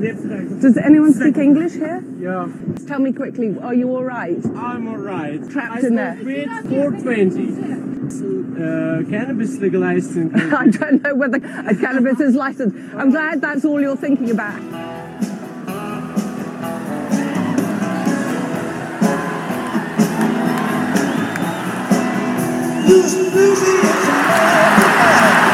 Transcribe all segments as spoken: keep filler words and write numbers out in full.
Does anyone speak English here? Yeah. Tell me quickly, are you all right? I'm all right. Trapped I in there. Weed four twenty. Uh, cannabis legalized in I don't know whether a cannabis is licensed. I'm glad that's all you're thinking about. Lucy, Lucy, it's a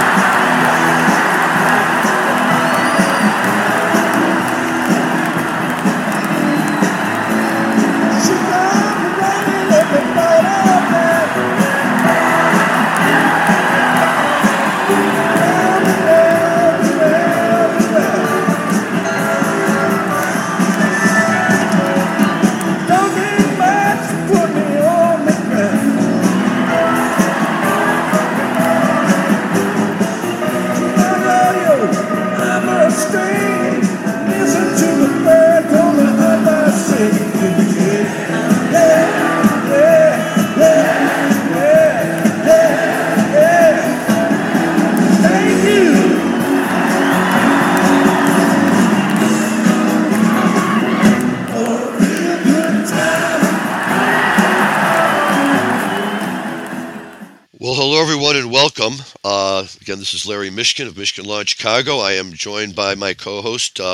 Well, hello, everyone, and welcome. Uh, again, this is Larry Mishkin of Mishkin Law in Chicago. I am joined by my co-host, uh,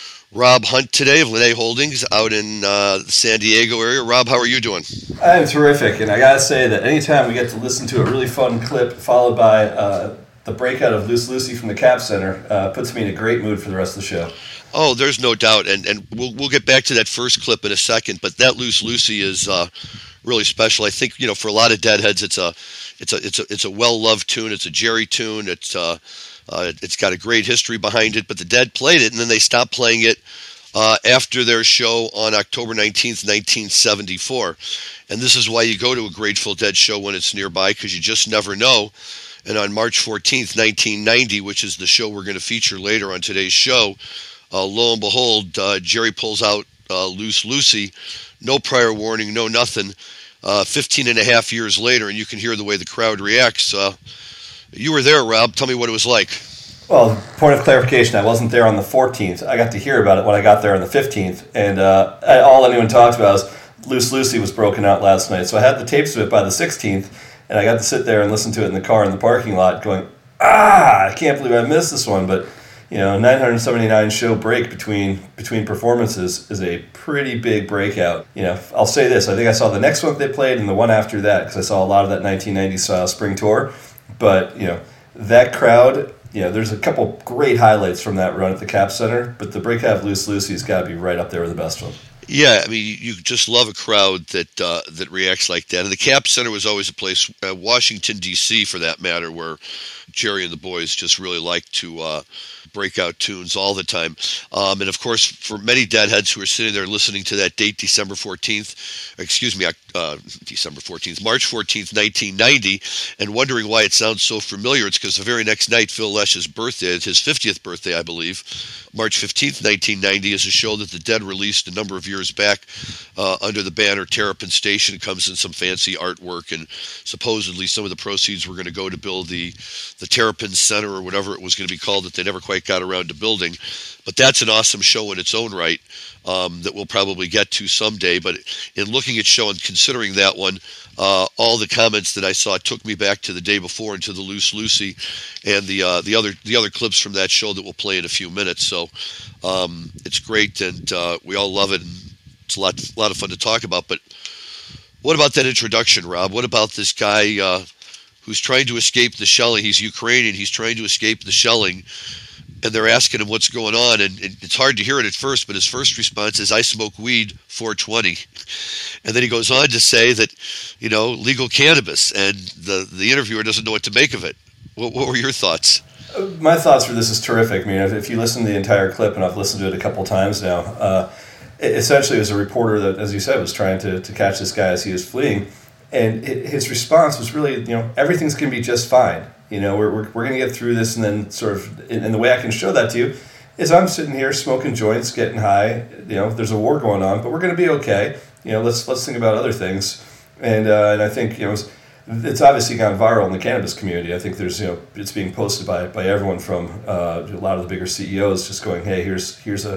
Rob Hunt, today of Linnae Holdings out in uh, the San Diego area. Rob, how are you doing? I'm terrific, and I got to say that anytime we get to listen to a really fun clip followed by uh, the breakout of Loose Lucy from the Cap Center uh, puts me in a great mood for the rest of the show. Oh, there's no doubt, and and we'll we'll get back to that first clip in a second, but that Loose Lucy is uh, really special. I think, you know, for a lot of Deadheads, it's a It's a it's a it's a well-loved tune. It's a Jerry tune. It's uh, uh, it's got a great history behind it. But the Dead played it, and then they stopped playing it uh, after their show on October nineteenth, nineteen seventy-four. And this is why you go to a Grateful Dead show when it's nearby, because you just never know. And on March fourteenth, nineteen ninety, which is the show we're going to feature later on today's show, uh, lo and behold, uh, Jerry pulls out uh, Loose Lucy. No prior warning, no nothing. Uh, fifteen and a half years later, and you can hear the way the crowd reacts. Uh, you were there, Rob. Tell me what it was like. Well, point of clarification, I wasn't there on the fourteenth. I got to hear about it when I got there on the fifteenth, and uh, all anyone talks about is Loose Lucy was broken out last night. So I had the tapes of it by the sixteenth, and I got to sit there and listen to it in the car in the parking lot going, ah, I can't believe I missed this one. But, you know, nine hundred seventy-nine show break between between performances is a pretty big breakout. You know, I'll say this, I think I saw the next one they played and the one after that, because I saw a lot of that nineteen ninety style spring tour. But, you know, that crowd, you know, there's a couple great highlights from that run at the Cap Center, but the breakout of Loose Lucy's got to be right up there with the best one. Yeah, I mean, you just love a crowd that uh, that reacts like that. And the Cap Center was always a place, uh, Washington, D C, for that matter, where Jerry and the boys just really like to uh, break out tunes all the time. Um, and, of course, for many Deadheads who are sitting there listening to that date, December fourteenth, excuse me, uh, December fourteenth, March fourteenth, nineteen ninety, and wondering why it sounds so familiar, it's because the very next night, Phil Lesh's birthday, it's his fiftieth birthday, I believe, March fifteenth, nineteen ninety, is a show that the Dead released a number of years back uh, under the banner Terrapin Station. It comes in some fancy artwork, and supposedly some of the proceeds were going to go to build the, the Terrapin Center or whatever it was going to be called that they never quite got around to building. But that's an awesome show in its own right um, that we'll probably get to someday. But in looking at show and considering that one, uh, all the comments that I saw took me back to the day before and to the Loose Lucy and the uh, the other the other clips from that show that we'll play in a few minutes. So um, it's great, and uh, we all love it, and it's a lot a lot of fun to talk about. But what about that introduction, Rob? What about this guy uh, who's trying to escape the shelling? He's Ukrainian. He's trying to escape the shelling. And they're asking him what's going on, and it's hard to hear it at first, but his first response is, I smoke weed, four twenty. And then he goes on to say that, you know, legal cannabis, and the, the interviewer doesn't know what to make of it. What, what were your thoughts? My thoughts for this is terrific. I mean, if you listen to the entire clip, and I've listened to it a couple times now, uh, essentially it was a reporter that, as you said, was trying to, to catch this guy as he was fleeing, and his response was really, you know, everything's going to be just fine. You know, we're we're, we're going to get through this, and then sort of, and the way I can show that to you is I'm sitting here smoking joints, getting high. You know, there's a war going on, but we're going to be okay. You know, let's let's think about other things. And uh, and I think, you know, it's, it's obviously gone viral in the cannabis community. I think there's, you know, it's being posted by by everyone from uh, a lot of the bigger C E Os, just going, hey, here's here's a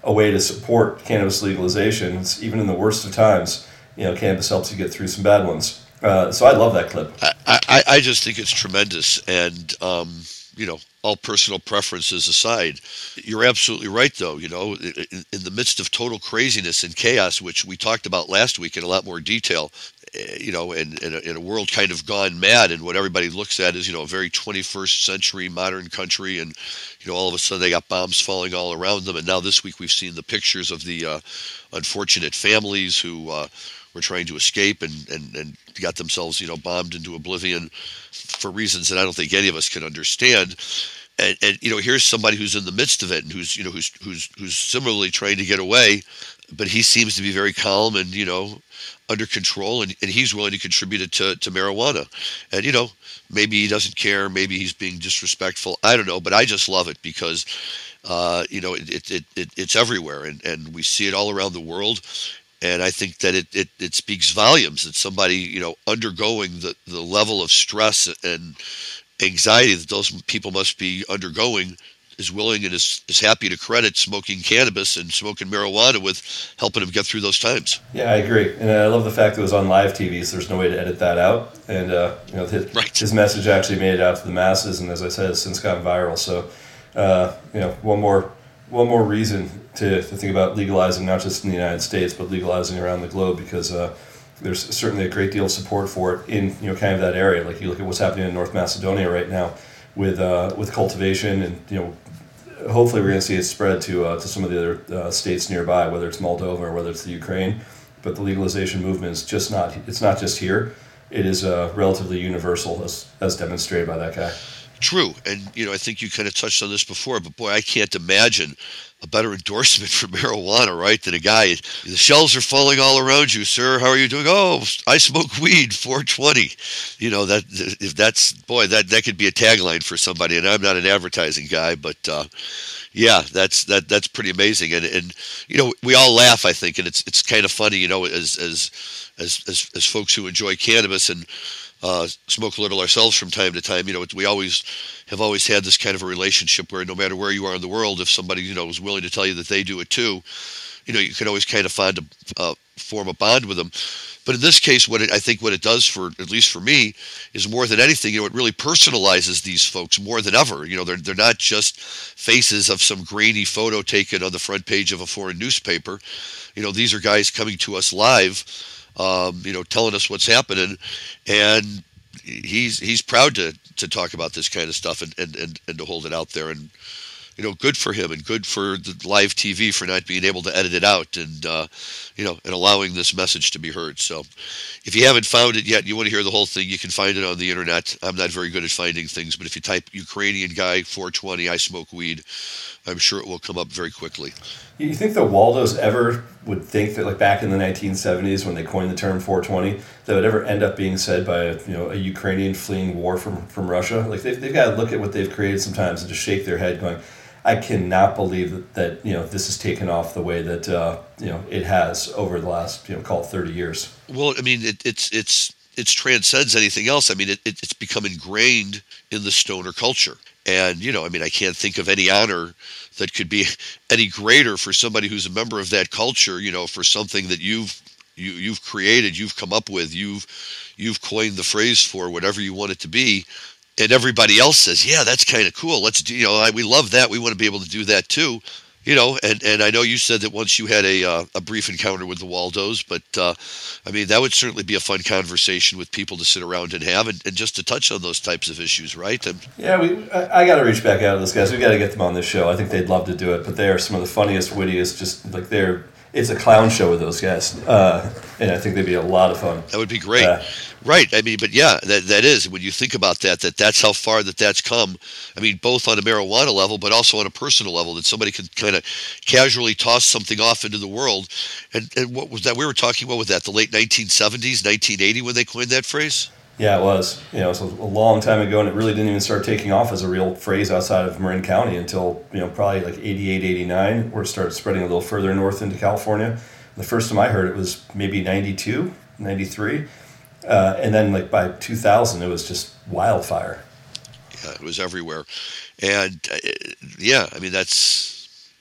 a way to support cannabis legalization. It's, even in the worst of times, you know, cannabis helps you get through some bad ones. Uh, so I love that clip. I, I, I just think it's tremendous. And, um, you know, all personal preferences aside, you're absolutely right, though. You know, in, in the midst of total craziness and chaos, which we talked about last week in a lot more detail, you know, in, in, a, in a world kind of gone mad, and what everybody looks at is, you know, a very twenty-first century modern country, and, you know, all of a sudden they got bombs falling all around them. And now this week we've seen the pictures of the uh, unfortunate families who uh, were trying to escape and, and, and got themselves, you know, bombed into oblivion for reasons that I don't think any of us can understand. And, and you know, here's somebody who's in the midst of it and who's, you know, who's who's who's similarly trying to get away, but he seems to be very calm and, you know, under control, and, and he's willing to contribute it to, to marijuana. And, you know, maybe he doesn't care, maybe he's being disrespectful, I don't know, but I just love it because, uh, you know, it, it, it, it it's everywhere, and, and we see it all around the world. And I think that it, it, it speaks volumes that somebody, you know, undergoing the, the level of stress and anxiety that those people must be undergoing is willing and is, is happy to credit smoking cannabis and smoking marijuana with helping them get through those times. Yeah, I agree. And I love the fact that it was on live T V, so there's no way to edit that out. And, uh, you know, his, right. his message actually made it out to the masses, and as I said, has since gotten viral. So, uh, you know, one more one more reason to, to think about legalizing, not just in the United States, but legalizing around the globe, because uh, there's certainly a great deal of support for it in, you know, kind of that area. Like you look at what's happening in North Macedonia right now with uh, with cultivation, and, you know, hopefully we're going to see it spread to uh, to some of the other uh, states nearby, whether it's Moldova or whether it's the Ukraine. But the legalization movement is just not, it's not just here. It is uh, relatively universal, as, as demonstrated by that guy. True. And, you know, I think you kind of touched on this before, but boy, I can't imagine a better endorsement for marijuana, right, than a guy. The shells are falling all around you, sir. How are you doing? Oh, I smoke weed, four twenty. You know, that if that's, boy, that, that could be a tagline for somebody. And I'm not an advertising guy, but uh, yeah, that's that that's pretty amazing. And and you know, we all laugh, I think, and it's it's kind of funny, you know, as as as as, as folks who enjoy cannabis and Uh, smoke a little ourselves from time to time. You know, we always have always had this kind of a relationship where no matter where you are in the world, if somebody, you know, is willing to tell you that they do it too, you know, you can always kind of find a uh, form a bond with them. But in this case, what it, I think what it does for, at least for me, is more than anything, you know, it really personalizes these folks more than ever. You know, they're they're not just faces of some grainy photo taken on the front page of a foreign newspaper. You know, these are guys coming to us live, Um, you know, telling us what's happening, and he's he's proud to, to talk about this kind of stuff and, and, and, and to hold it out there. And, you know, good for him and good for the live T V for not being able to edit it out and, uh, you know, and allowing this message to be heard. So if you haven't found it yet and you want to hear the whole thing, you can find it on the internet. I'm not very good at finding things, but if you type Ukrainian guy four twenty, I smoke weed, I'm sure it will come up very quickly. You think the Waldos ever would think that, like back in the nineteen seventies when they coined the term four twenty, that would ever end up being said by a, you know, a Ukrainian fleeing war from, from Russia? Like they've, they've got to look at what they've created sometimes and just shake their head going, I cannot believe that, that you know, this has taken off the way that uh, you know, it has over the last, you know, call it thirty years. Well, I mean, it, it's it's it's transcends anything else. I mean, it, it it's become ingrained in the stoner culture. And, you know, I mean, I can't think of any honor that could be any greater for somebody who's a member of that culture, you know, for something that you've you, you've created, you've come up with, you've you've coined the phrase for, whatever you want it to be. And everybody else says, yeah, that's kind of cool. Let's do, you know, I, we love that. We want to be able to do that too. You know, and, and I know you said that once you had a uh, a brief encounter with the Waldos, but uh, I mean, that would certainly be a fun conversation with people to sit around and have, and, and just to touch on those types of issues, right? And, yeah, we. I, I got to reach back out to those guys. We got to get them on this show. I think they'd love to do it, but they are some of the funniest, wittiest. Just like they're, it's a clown show with those guys, uh, and I think they'd be a lot of fun. That would be great. Uh, Right. I mean, but yeah, that that is, when you think about that, that that's how far that that's come. I mean, both on a marijuana level, but also on a personal level, that somebody can kind of casually toss something off into the world. And, and what was that? We were talking, what was that, the late nineteen seventies, nineteen eighty when they coined that phrase? Yeah, it was. You know, it was a long time ago, and it really didn't even start taking off as a real phrase outside of Marin County until, you know, probably like eighty-eight, eighty-nine, where it started spreading a little further north into California. The first time I heard it was maybe ninety-two, ninety-three. Uh, and then, like, by two thousand, it was just wildfire. Yeah, it was everywhere. And, uh, yeah, I mean, that's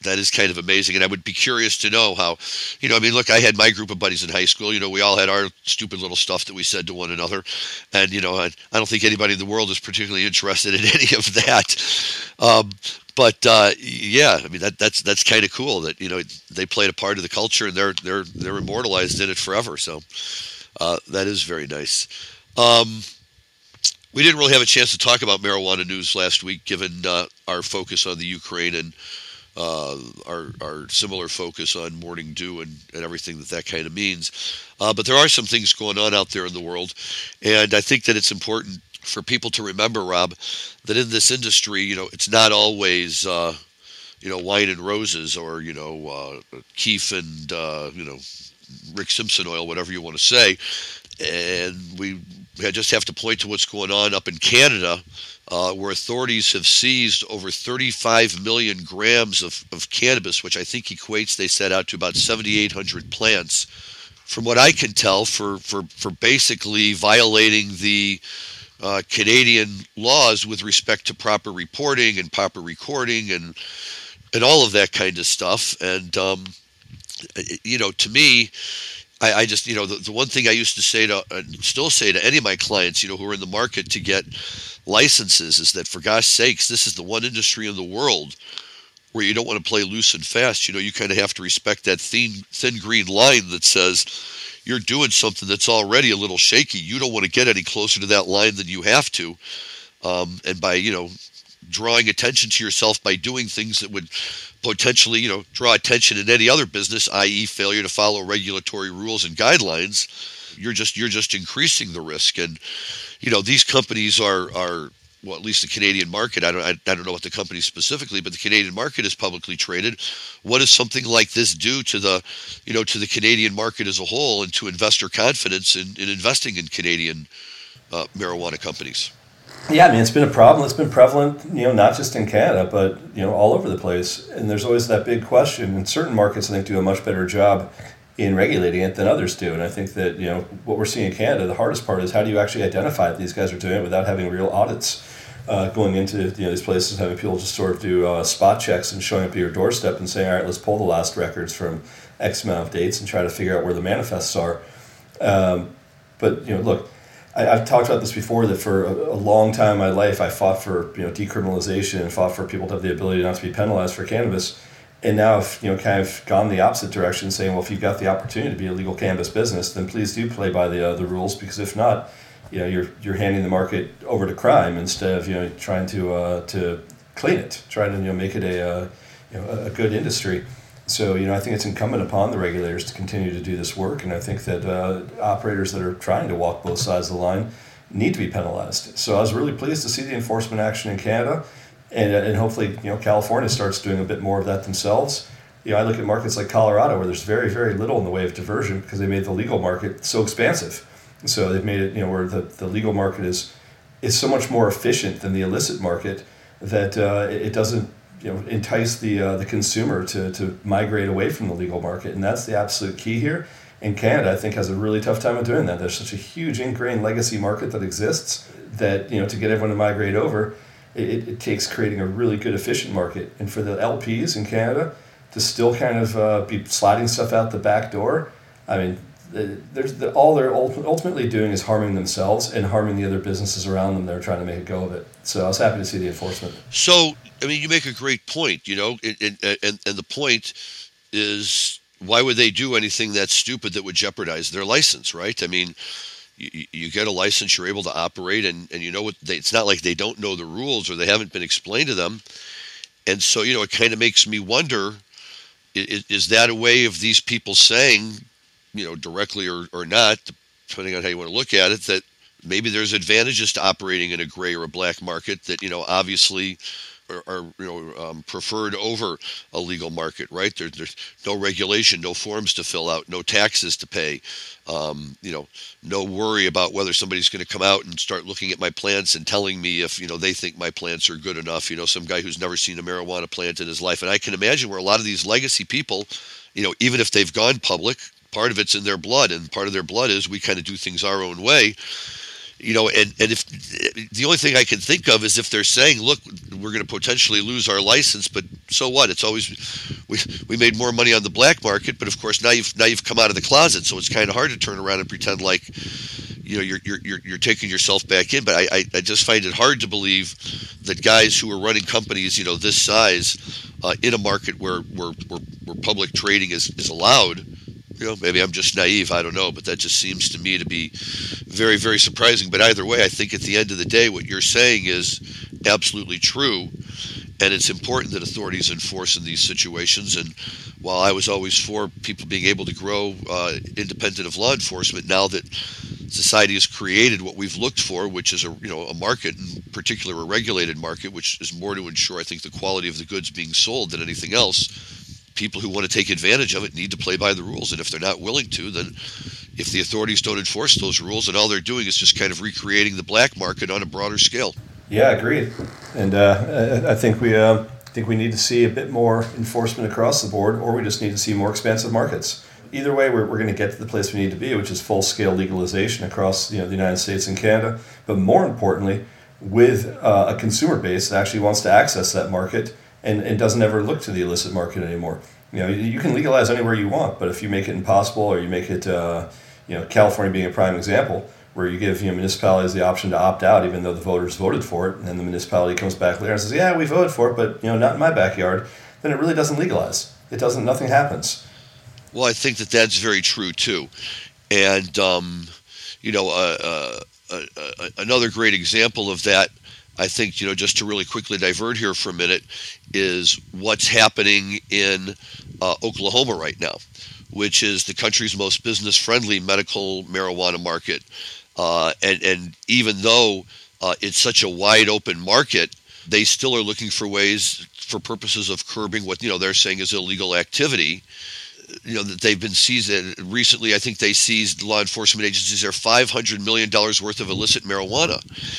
that is kind of amazing. And I would be curious to know how, you know, I mean, look, I had my group of buddies in high school. You know, we all had our stupid little stuff that we said to one another. And, you know, I, I don't think anybody in the world is particularly interested in any of that. Um, but, uh, yeah, I mean, that, that's that's kind of cool that, you know, they played a part of the culture and they're they're they're immortalized in it forever. So uh, that is very nice. Um, we didn't really have a chance to talk about marijuana news last week, given uh, our focus on the Ukraine and uh, our our similar focus on morning dew and, and everything that that kind of means. Uh, but there are some things going on out there in the world, and I think that it's important for people to remember, Rob, that in this industry, you know, it's not always, uh, you know, wine and roses or, you know, uh, Keef and, uh, you know, Rick Simpson oil, whatever you want to say. And we just have to point to what's going on up in Canada, uh, where authorities have seized over thirty-five million grams of, of cannabis, which I think equates, they said, out to about seventy-eight hundred plants. From what I can tell, for, for, for basically violating the Uh, Canadian laws with respect to proper reporting and proper recording and and all of that kind of stuff. And, um, you know, to me, I, I just, you know, the, the one thing I used to say to, uh, still say to any of my clients, you know, who are in the market to get licenses is that, for gosh sakes, this is the one industry in the world where you don't want to play loose and fast. You know, you kind of have to respect that thin, thin green line that says, you're doing something that's already a little shaky. You don't want to get any closer to that line than you have to. Um, and by, you know, drawing attention to yourself by doing things that would potentially, you know, draw attention in any other business, that is failure to follow regulatory rules and guidelines, you're just, you're just increasing the risk. And, you know, these companies are, are, well, at least the Canadian market, I don't, I, I don't know what the company specifically, but the Canadian market is publicly traded. What does something like this do to the, you know, to the Canadian market as a whole and to investor confidence in, in investing in Canadian uh, marijuana companies? Yeah, I mean, it's been a problem. It's been prevalent, you know, not just in Canada, but, you know, all over the place. And there's always that big question. And certain markets, I think, do a much better job in regulating it than others do. And I think that, you know, what we're seeing in Canada, the hardest part is how do you actually identify that these guys are doing it without having real audits uh, going into, you know, these places, having people just sort of do uh, spot checks and showing up at your doorstep and saying, all right, let's pull the last records from X amount of dates and try to figure out where the manifests are. Um, but, you know, look, I, I've talked about this before, that for a, a long time in my life, I fought for, you know, decriminalization and fought for people to have the ability not to be penalized for cannabis. And now I've, you know, kind of gone the opposite direction, saying, well, if you've got the opportunity to be a legal cannabis business, then please do play by the uh, the rules, because if not, you know, you're you're handing the market over to crime instead of, you know, trying to uh, to clean it, trying to, you know, make it a uh, you know a good industry. So, you know, I think it's incumbent upon the regulators to continue to do this work, and I think that uh, operators that are trying to walk both sides of the line need to be penalized. So I was really pleased to see the enforcement action in Canada. And, and hopefully, you know, California starts doing a bit more of that themselves. You know, I look at markets like Colorado, where there's very, very little in the way of diversion because they made the legal market so expansive. And so they've made it, you know, where the, the legal market is is so much more efficient than the illicit market that uh, it doesn't, you know, entice the uh, the consumer to to migrate away from the legal market. And that's the absolute key here. And Canada, I think, has a really tough time of doing that. There's such a huge ingrained legacy market that exists that, you know, to get everyone to migrate over, It, it takes creating a really good, efficient market. And for the L Ps in Canada to still kind of uh, be sliding stuff out the back door, I mean, there's the, all they're ultimately doing is harming themselves and harming the other businesses around them that are trying to make a go of it. So I was happy to see the enforcement. So, I mean, you make a great point, you know, and, and, and the point is, why would they do anything that's stupid that would jeopardize their license, right? I mean, You, you get a license, you're able to operate, and, and you know what? They, it's not like they don't know the rules or they haven't been explained to them. And so, you know, it kind of makes me wonder, is, is that a way of these people saying, you know, directly or, or not, depending on how you want to look at it, that maybe there's advantages to operating in a gray or a black market that, you know, obviously are, are you know, um, preferred over a legal market, right? There, there's no regulation, no forms to fill out, no taxes to pay. Um, you know, no worry about whether somebody's going to come out and start looking at my plants and telling me if, you know, they think my plants are good enough. You know, some guy who's never seen a marijuana plant in his life. And I can imagine where a lot of these legacy people, you know, even if they've gone public, part of it's in their blood, and part of their blood is we kind of do things our own way. You know, and, and if the only thing I can think of is if they're saying, look, we're going to potentially lose our license, but so what? It's always, we we made more money on the black market, but of course now you've now you've come out of the closet, so it's kind of hard to turn around and pretend like, you know, you're you're you're, you're taking yourself back in. But I, I, I just find it hard to believe that guys who are running companies, you know, this size, uh, in a market where where, where, where public trading is, is allowed. You know, maybe I'm just naive, I don't know, but that just seems to me to be very, very surprising. But either way, I think at the end of the day, what you're saying is absolutely true, and it's important that authorities enforce in these situations. And while I was always for people being able to grow uh, independent of law enforcement, now that society has created what we've looked for, which is a you know a market, in particular a regulated market, which is more to ensure, I think, the quality of the goods being sold than anything else. People who want to take advantage of it need to play by the rules, and if they're not willing to, then if the authorities don't enforce those rules, and all they're doing is just kind of recreating the black market on a broader scale. Yeah, agreed. And uh, I think we uh, think we need to see a bit more enforcement across the board, or we just need to see more expansive markets. Either way, we're we're going to get to the place we need to be, which is full-scale legalization across you know the United States and Canada. But more importantly, with uh, a consumer base that actually wants to access that market. And, and doesn't ever look to the illicit market anymore. You know, you can legalize anywhere you want, but if you make it impossible, or you make it, uh, you know, California being a prime example, where you give you know municipalities the option to opt out, even though the voters voted for it, and then the municipality comes back later and says, "Yeah, we voted for it, but you know, not in my backyard," then it really doesn't legalize. It doesn't. Nothing happens. Well, I think that that's very true too, and um, you know, uh, uh, uh, another great example of that. I think, you know, just to really quickly divert here for a minute, is what's happening in uh, Oklahoma right now, which is the country's most business-friendly medical marijuana market. Uh, and, and even though uh, it's such a wide-open market, they still are looking for ways, for purposes of curbing what, you know, they're saying is illegal activity. You know, that they've been seized recently. I think they seized, law enforcement agencies there, five hundred million dollars worth of illicit marijuana.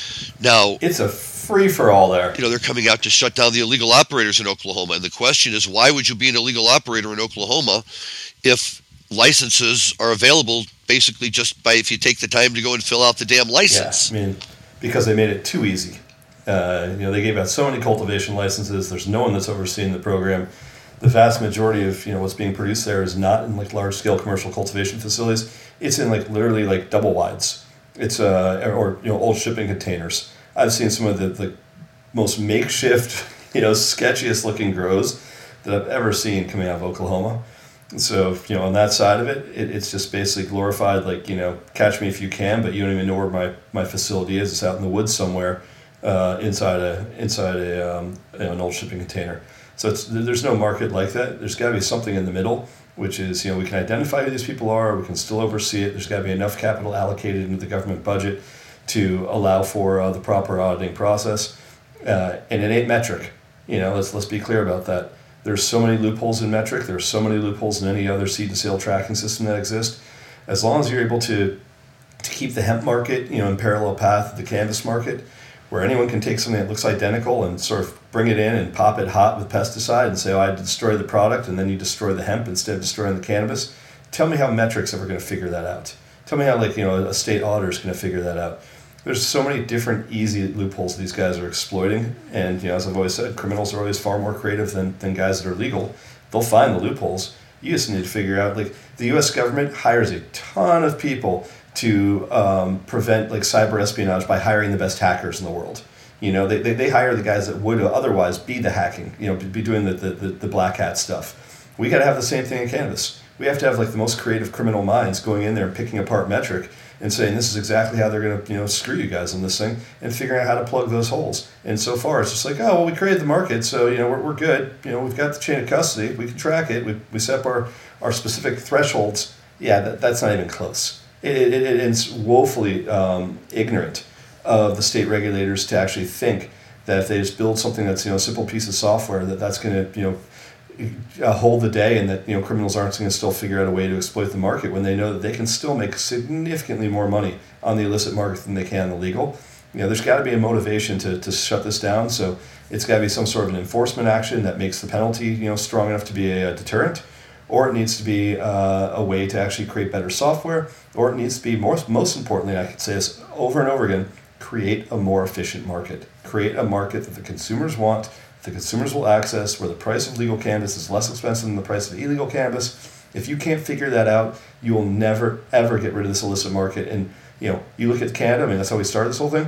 Now, it's a free-for-all there. You know, they're coming out to shut down the illegal operators in Oklahoma. And the question is, why would you be an illegal operator in Oklahoma if licenses are available basically just by if you take the time to go and fill out the damn license? Yeah, I mean, because they made it too easy. Uh, you know, they gave out so many cultivation licenses. There's no one that's overseeing the program. The vast majority of you know what's being produced there is not in like large scale commercial cultivation facilities. It's in like literally like double wides. It's uh or you know old shipping containers. I've seen some of the, the most makeshift, you know, sketchiest looking grows that I've ever seen coming out of Oklahoma. And so you know on that side of it, it, it's just basically glorified like you know catch me if you can, but you don't even know where my, my facility is. It's out in the woods somewhere, uh, inside a inside a um, you know, an old shipping container. So it's, there's no market like that. There's got to be something in the middle, which is, you know, we can identify who these people are, we can still oversee it. There's got to be enough capital allocated into the government budget to allow for uh, the proper auditing process. Uh, and it ain't metric. You know, let's let's be clear about that. There's so many loopholes in metric. There's so many loopholes in any other seed to sale tracking system that exists. As long as you're able to to keep the hemp market, you know, in parallel path with the cannabis market, where anyone can take something that looks identical and sort of bring it in and pop it hot with pesticide and say, oh, I destroy the product, and then you destroy the hemp instead of destroying the cannabis. Tell me how metric's ever going to figure that out. Tell me how, like, you know, a state auditor is going to figure that out. There's so many different easy loopholes these guys are exploiting, and, you know, as I've always said, criminals are always far more creative than, than guys that are legal. They'll find the loopholes. You just need to figure out, like, the U S government hires a ton of people to um, prevent like cyber espionage by hiring the best hackers in the world. You know, they, they, they hire the guys that would otherwise be the hacking, you know, be doing the, the, the black hat stuff. We got to have the same thing in cannabis. We have to have like the most creative criminal minds going in there and picking apart metric and saying this is exactly how they're going to, you know, screw you guys on this thing, and figuring out how to plug those holes. And so far it's just like, oh, well, we created the market, so, you know, we're, we're good. You know, we've got the chain of custody. We can track it. We, we set up our, our specific thresholds. Yeah, that, that's not even close. It, it, it, it's woefully um, ignorant of the state regulators to actually think that if they just build something that's, you know, a simple piece of software, that that's going to, you know, uh, hold the day, and that, you know, criminals aren't going to still figure out a way to exploit the market when they know that they can still make significantly more money on the illicit market than they can the legal. You know, there's got to be a motivation to, to shut this down. So it's got to be some sort of an enforcement action that makes the penalty, you know, strong enough to be a, a deterrent, or it needs to be uh, a way to actually create better software, or it needs to be, more, most importantly, I could say this over and over again, create a more efficient market. Create a market that the consumers want, the consumers will access, where the price of legal cannabis is less expensive than the price of illegal cannabis. If you can't figure that out, you will never, ever get rid of this illicit market. And, you know, you look at Canada, I mean, that's how we started this whole thing.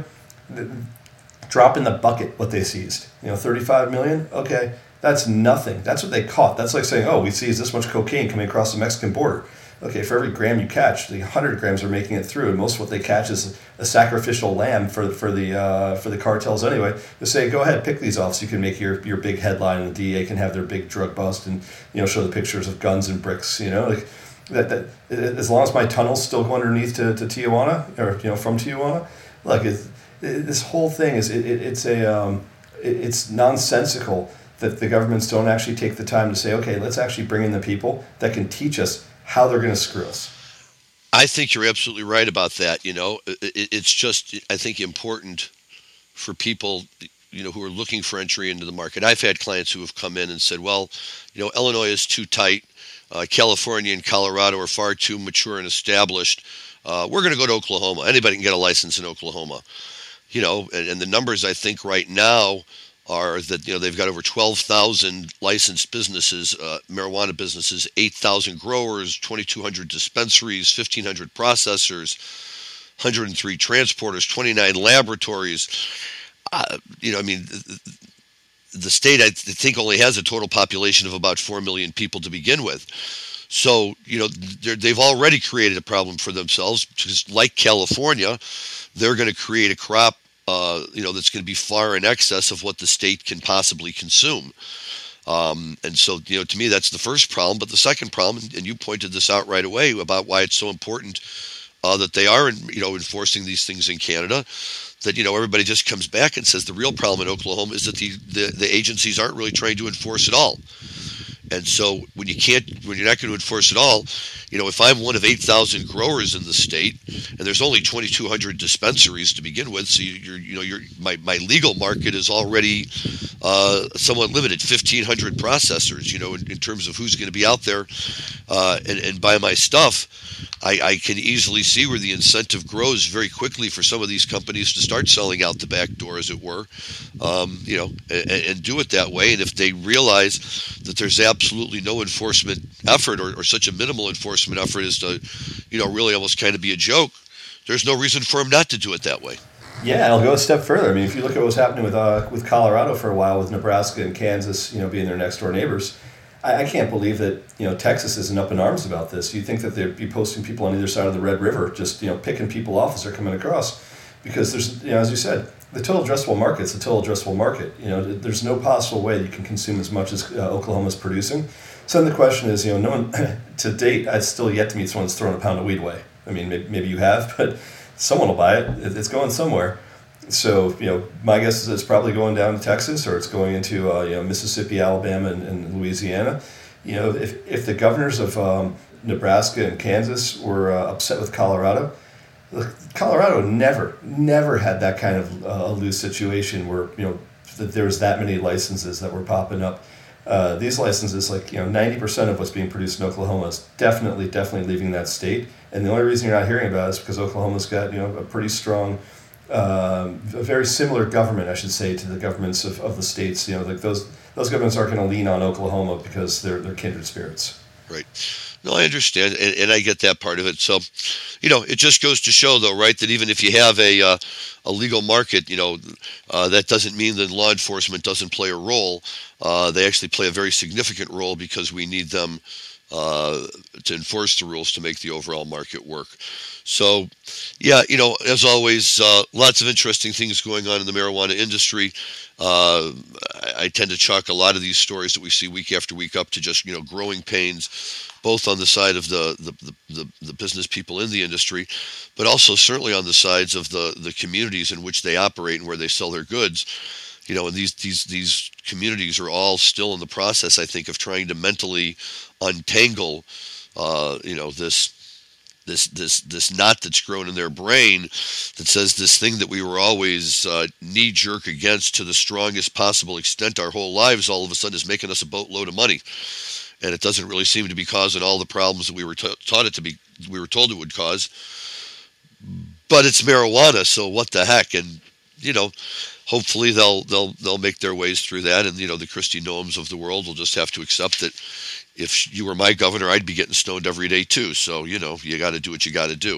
Drop in the bucket what they seized. You know, thirty-five million, okay, that's nothing. That's what they caught. That's like saying, oh, we seized this much cocaine coming across the Mexican border. Okay, for every gram you catch, the one hundred grams are making it through, and most of what they catch is a sacrificial lamb for for the uh, for the cartels anyway. They say, go ahead, pick these off so you can make your, your big headline, and the D A can have their big drug bust, and you know show the pictures of guns and bricks. You know, like that. that as long as my tunnels still go underneath to, to Tijuana, or you know from Tijuana, like it, it, this whole thing is it, it, it's a um, it, it's nonsensical that the governments don't actually take the time to say, okay, let's actually bring in the people that can teach us how they're going to screw us. I think you're absolutely right about that. You know, it, it's just, I think, important for people, you know, who are looking for entry into the market. I've had clients who have come in and said, well, you know, Illinois is too tight. Uh, California and Colorado are far too mature and established. Uh, we're going to go to Oklahoma. Anybody can get a license in Oklahoma. You know, and, and the numbers I think right now are that, you know, they've got over twelve thousand licensed businesses, uh, marijuana businesses, eight thousand growers, twenty-two hundred dispensaries, fifteen hundred processors, one hundred three transporters, twenty-nine laboratories. Uh, you know, I mean, the, the state, I think, only has a total population of about four million people to begin with. So, you know, they've already created a problem for themselves because, like California, they're going to create a crop Uh, you know, that's going to be far in excess of what the state can possibly consume. Um, and so, you know, to me, that's the first problem. But the second problem, and you pointed this out right away about why it's so important uh, that they are, you know, enforcing these things in Canada, that, you know, everybody just comes back and says the real problem in Oklahoma is that the, the, the agencies aren't really trying to enforce it all. And so when you can't, when you're not going to enforce it all, you know, if I'm one of eight thousand growers in the state, and there's only twenty-two hundred dispensaries to begin with, so you're, you know, you're, my, my legal market is already uh, somewhat limited. fifteen hundred processors, you know, in, in terms of who's going to be out there uh, and, and buy my stuff. I, I can easily see where the incentive grows very quickly for some of these companies to start selling out the back door, as it were, um, you know, and, and do it that way. And if they realize that there's absolutely no enforcement effort, or, or such a minimal enforcement effort as to, you know, really almost kind of be a joke, there's no reason for them not to do it that way. Yeah, and I'll go a step further. I mean, if you look at what's happening with uh, with Colorado for a while, with Nebraska and Kansas, you know, being their next door neighbors, I, I can't believe that, you know, Texas isn't up in arms about this. You'd think that they'd be posting people on either side of the Red River, just, you know, picking people off as they're coming across, because there's, you know, as you said, the total addressable market is a total addressable market. You know, there's no possible way you can consume as much as uh, Oklahoma's producing. So then the question is, you know, no one to date, I've still yet to meet someone that's throwing a pound of weed away. I mean, maybe, maybe you have, but someone will buy it. It's going somewhere. So, you know, my guess is it's probably going down to Texas, or it's going into, uh, you know, Mississippi, Alabama, and, and Louisiana. You know, if, if the governors of um, Nebraska and Kansas were uh, upset with Colorado, Colorado never, never had that kind of uh, loose situation where, you know, that there was that many licenses that were popping up. Uh, these licenses, like, you know, ninety percent of what's being produced in Oklahoma is definitely, definitely leaving that state. And the only reason you're not hearing about it is because Oklahoma's got, you know, a pretty strong, um, a very similar government, I should say, to the governments of, of the states. You know, like those those governments aren't going to lean on Oklahoma because they're they're kindred spirits. Right. No, I understand, and, and I get that part of it. So, you know, it just goes to show, though, right, that even if you have a uh, a legal market, you know, uh, that doesn't mean that law enforcement doesn't play a role. Uh, they actually play a very significant role because we need them uh, to enforce the rules to make the overall market work. So, yeah, you know, as always, uh, lots of interesting things going on in the marijuana industry. Uh, I, I tend to chalk a lot of these stories that we see week after week up to just, you know, growing pains, both on the side of the, the, the, the, the business people in the industry, but also certainly on the sides of the, the communities in which they operate and where they sell their goods. You know, and these, these, these communities are all still in the process, I think, of trying to mentally untangle, uh, you know, this this this this knot that's grown in their brain that says this thing that we were always uh, knee-jerk against to the strongest possible extent our whole lives all of a sudden is making us a boatload of money. and it doesn't really seem to be causing all the problems that we were ta- taught it to be. We were told it would cause. But it's marijuana, so what the heck? And you know, hopefully they'll they'll they'll make their ways through that, and you know, the Kristi Noems of the world will just have to accept that if you were my governor, I'd be getting stoned every day too. So you know, you got to do what you got to do.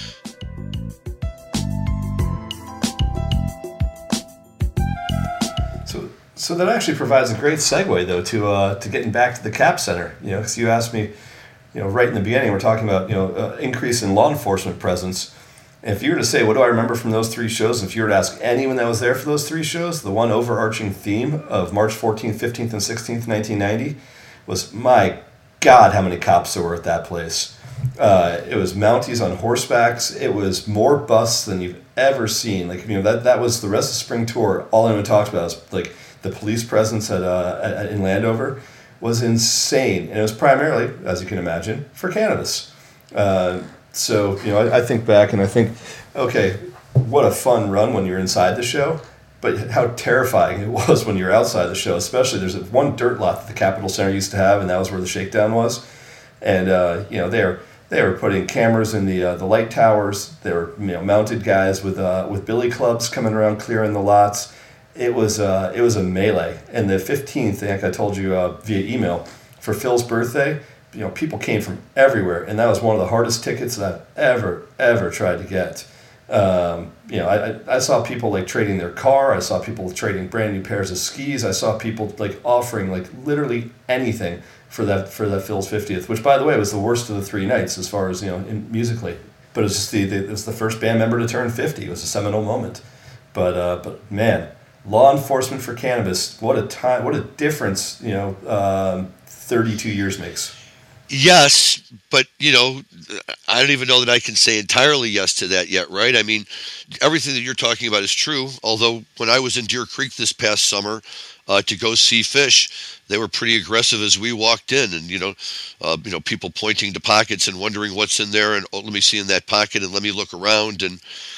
So so that actually provides a great segue though to uh, to getting back to the Cap Center. You know, because you asked me, you know, right in the beginning, we're talking about you know uh, increase in law enforcement presence. If you were to say, what do I remember from those three shows? If you were to ask anyone that was there for those three shows, the one overarching theme of March fourteenth, fifteenth, and sixteenth, nineteen ninety was, my God, how many cops there were at that place. Uh, it was Mounties on horsebacks. It was more busts than you've ever seen. Like, you know, that, that was the rest of spring tour. All anyone talked about was, like, the police presence at, uh, at in Landover was insane. And it was primarily, as you can imagine, for cannabis. Uh, So, you know, I, I think back and I think, okay, what a fun run when you're inside the show, but how terrifying it was when you're outside the show, especially there's one dirt lot that the Capitol Center used to have, and that was where the shakedown was. And, uh, you know, they were, they were putting cameras in the uh, the light towers. They were, you know, mounted guys with uh, with billy clubs coming around clearing the lots. It was, uh, it was a melee. And the fifteenth, I think I told you uh, via email, for Phil's birthday, you know, people came from everywhere, and that was one of the hardest tickets that I've ever, ever tried to get. Um, you know, I, I saw people like trading their car. I saw people trading brand new pairs of skis. I saw people like offering like literally anything for that for that Phil's fiftieth, which by the way was the worst of the three nights as far as you know in, musically. But it was just the, the it was the first band member to turn fifty. It was a seminal moment. But uh, but man, law enforcement for cannabis, what a time, what a difference you know, um, thirty-two years makes. Yes, but, you know, I don't even know that I can say entirely yes to that yet, right? I mean, everything that you're talking about is true, although when I was in Deer Creek this past summer uh, to go see Phish, they were pretty aggressive as we walked in, and, you know, uh, you know, people pointing to pockets and wondering what's in there, and, oh, let me see in that pocket, and let me look around, and,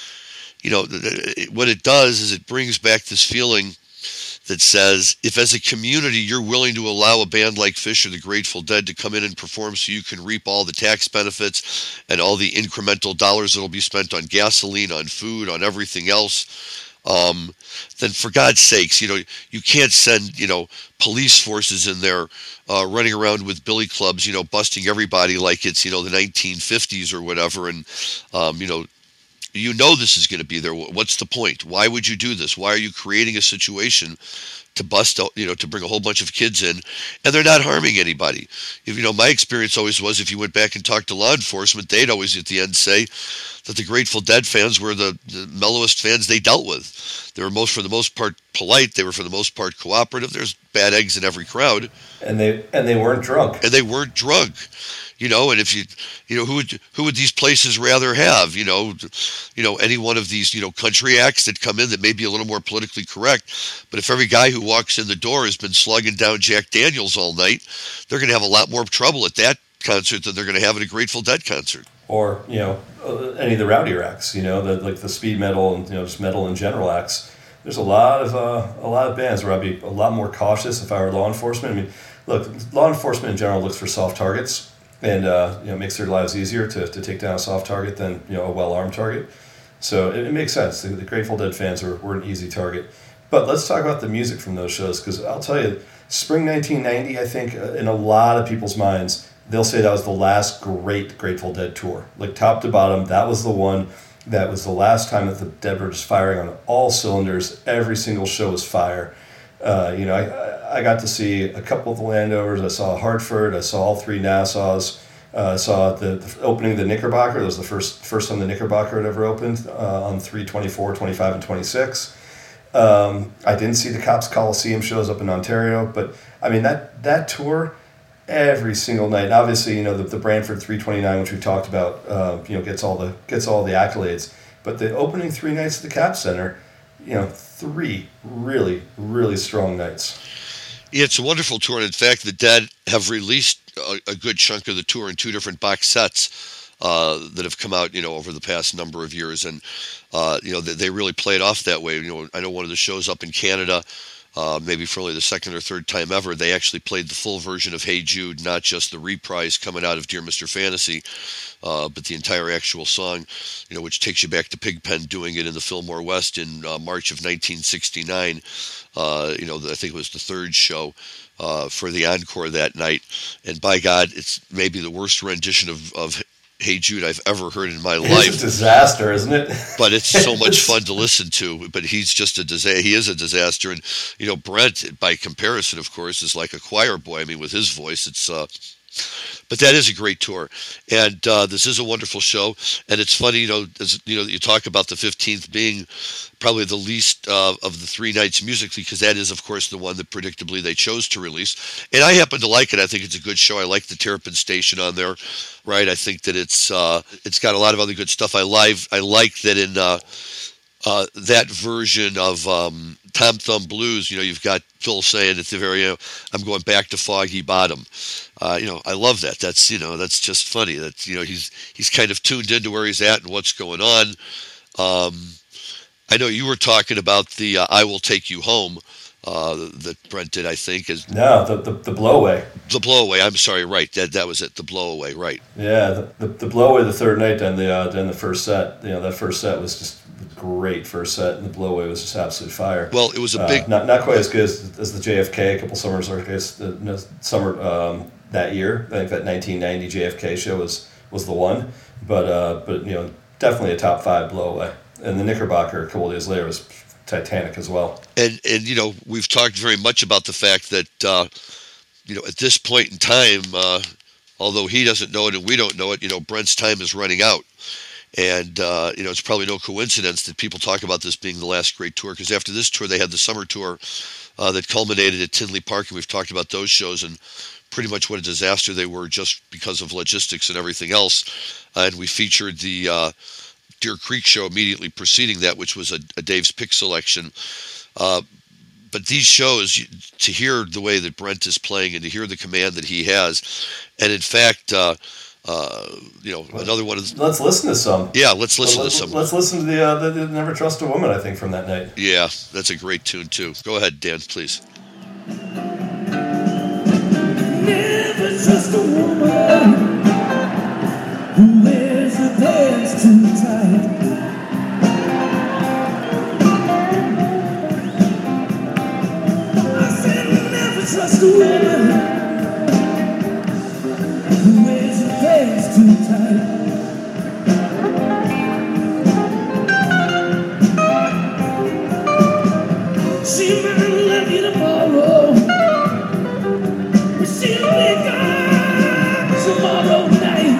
you know, what it does is it brings back this feeling that says, if as a community you're willing to allow a band like Phish or the Grateful Dead to come in and perform so you can reap all the tax benefits and all the incremental dollars that will be spent on gasoline, on food, on everything else, um, then for God's sakes, you know, you can't send, you know, police forces in there uh, running around with billy clubs, you know, busting everybody like it's, you know, the nineteen fifties or whatever. And, um, you know, you know this is going to be there. What's the point? Why would you do this? Why are you creating a situation to bust out, you know, to bring a whole bunch of kids in, and they're not harming anybody? If you know, my experience always was, if you went back and talked to law enforcement, they'd always at the end say that the Grateful Dead fans were the, the mellowest fans they dealt with. They were most, for the most part, polite. They were for the most part cooperative. There's bad eggs in every crowd, and they and they weren't drunk. And they weren't drunk. You know, and if you, you know, who would who would these places rather have? You know, you know, any one of these, you know, country acts that come in that may be a little more politically correct. But if every guy who walks in the door has been slugging down Jack Daniels all night, they're going to have a lot more trouble at that concert than they're going to have at a Grateful Dead concert. Or you know, any of the rowdier acts. You know, the like the speed metal and you know just metal in general acts. There's a lot of uh, a lot of bands where I'd be a lot more cautious if I were law enforcement. I mean, look, law enforcement in general looks for soft targets. And uh, you know, makes their lives easier to, to take down a soft target than you know a well-armed target. So it, it makes sense. The, the Grateful Dead fans were, were an easy target. But let's talk about the music from those shows, because I'll tell you, spring nineteen ninety, I think, uh, in a lot of people's minds, they'll say that was the last great Grateful Dead tour. Like top to bottom, that was the one that was the last time that the Dead were just firing on all cylinders. Every single show was fire. Uh, you know, I I got to see a couple of the Landovers. I saw Hartford. I saw all three Nassaus. Uh, I saw the, the opening of the Knickerbocker. That was the first first time the Knickerbocker had ever opened uh, on three twenty-four, twenty-five, and twenty-six. Um, I didn't see the Cops Coliseum shows up in Ontario, but I mean that that tour, every single night. Obviously, you know the, the Brantford three twenty-nine, which we talked about, uh, you know gets all the gets all the accolades. But the opening three nights at the Cap Center, you know, three really really strong nights. Yeah, it's a wonderful tour, and in fact, the Dead have released a, a good chunk of the tour in two different box sets uh, that have come out, you know, over the past number of years, and uh, you know, they, they really play it off that way. You know, I know one of the shows up in Canada, uh, maybe for only the second or third time ever, they actually played the full version of Hey Jude, not just the reprise coming out of Dear Mister Fantasy, uh, but the entire actual song, you know, which takes you back to Pigpen doing it in the Fillmore West in uh, March of nineteen sixty-nine. Uh, you know, I think it was the third show uh, for the encore that night. And by God, it's maybe the worst rendition of, of Hey Jude I've ever heard in my life. It's a disaster, isn't it? But it's so much fun to listen to. But he's just a disaster. He is a disaster. And, you know, Brent, by comparison, of course, is like a choir boy. I mean, with his voice, it's... Uh, but that is a great tour. And uh, this is a wonderful show. And it's funny, you know, as, you know, you talk about the fifteenth being probably the least uh, of the three nights musically, because that is, of course, the one that predictably they chose to release. And I happen to like it. I think it's a good show. I like the Terrapin Station on there, right? I think that it's uh, it's got a lot of other good stuff. I live. I like that in uh, uh, that version of um, Tom Thumb Blues. You know, you've got Phil saying at the very end, "I'm going back to Foggy Bottom." Uh, you know, I love that. That's you know, that's just funny. That you know, he's he's kind of tuned into where he's at and what's going on. Um, I know you were talking about the uh, "I Will Take You Home" uh, that Brent did. I think is no the the, the blowaway. The blowaway. I'm sorry. Right. That that was it. The blowaway. Right. Yeah. The the, the blowaway. The third night on the uh, on the first set. You know, that first set was just great first set, and the blowaway was just absolute fire. Well, it was a uh, big, not not quite as good as, as the J F K a couple summers or I guess uh, no, summer um, that year. I think that nineteen ninety J F K show was was the one, but uh, but you know, definitely a top five blowaway. And the Knickerbocker a couple of days later was Titanic as well. And and you know, we've talked very much about the fact that uh, you know, at this point in time, uh, although he doesn't know it and we don't know it, you know, Brent's time is running out. And, uh, you know, it's probably no coincidence that people talk about this being the last great tour, because after this tour, they had the summer tour uh, that culminated at Tinley Park, and we've talked about those shows and pretty much what a disaster they were just because of logistics and everything else. Uh, and we featured the uh, Deer Creek show immediately preceding that, which was a, a Dave's Pick selection. Uh, but these shows, to hear the way that Brent is playing and to hear the command that he has, and in fact... Uh, Uh, you know, another one is. Let's listen to some. Yeah, let's listen let's, to some. Let's listen to the, uh, the, the Never Trust a Woman, I think, from that night. Yeah, that's a great tune, too. Go ahead, Dan, please. Never trust a woman who wears her pants too tight. I said never trust a woman who wears her pants too tight. She might love you tomorrow, but she'll be gone tomorrow night.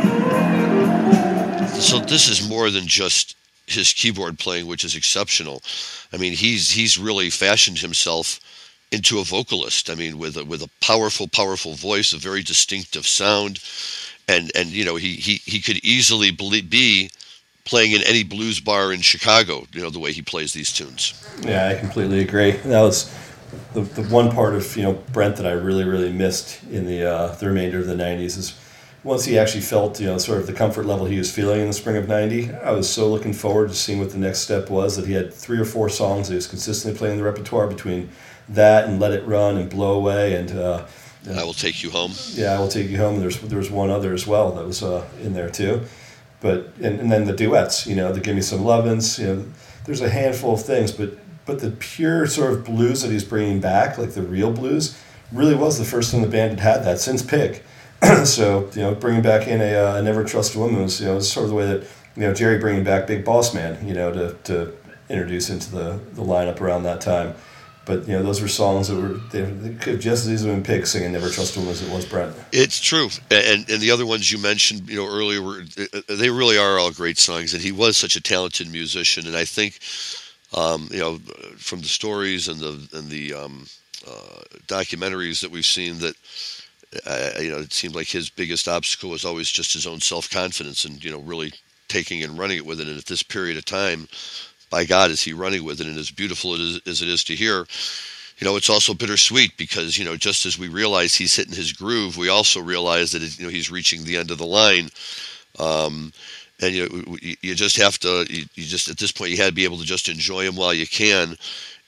So this is more than just his keyboard playing, which is exceptional. I mean, he's he's really fashioned himself into a vocalist. I mean, with a, with a powerful, powerful voice, a very distinctive sound, and and you know, he he, he could easily be playing in any blues bar in Chicago. You know, the way he plays these tunes. Yeah, I completely agree. That was the the one part of you know Brent that I really really missed in the uh, the remainder of the nineties is once he actually felt you know sort of the comfort level he was feeling in the spring of ninety. I was so looking forward to seeing what the next step was. That he had three or four songs that he was consistently playing in the repertoire between that and Let It Run and Blow Away and uh, I Will Take You Home. Yeah, I Will Take You Home. There's there was one other as well that was uh, in there too, but and, and then the duets. You know, the Give Me Some Lovin's. You know, there's a handful of things, but but the pure sort of blues that he's bringing back, like the real blues, really was the first time the band had had that since Pig. So you know, bringing back in a, uh, a Never Trust a Woman was you know was sort of the way that you know Jerry bringing back Big Boss Man. You know, to to introduce into the the lineup around that time. But, you know, those were songs that were, they, they could have just as easily been Pig singing Never Trust a Woman as it was Brent. It's true. And and the other ones you mentioned, you know, earlier, were they really are all great songs. And he was such a talented musician. And I think, um, you know, from the stories and the and the um, uh, documentaries that we've seen that, uh, you know, it seemed like his biggest obstacle was always just his own self-confidence and, you know, really taking and running it with it. And at this period of time, by God, is he running with it, and as beautiful it is, as it is to hear, you know, it's also bittersweet because, you know, just as we realize he's hitting his groove, we also realize that, it, you know, he's reaching the end of the line. Um, and, you know, you just have to, you, you just, at this point, you had to be able to just enjoy him while you can.